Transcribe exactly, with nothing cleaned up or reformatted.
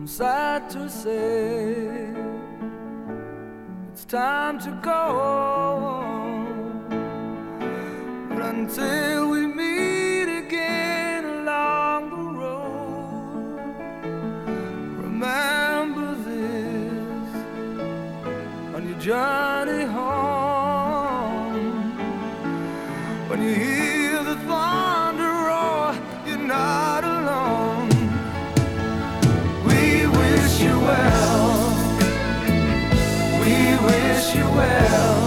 sad to say it's time to go, but until we meet again along the road, remember this on your journey home. When you hear the thunder roar, you're not alone. We wish you well. We wish you well.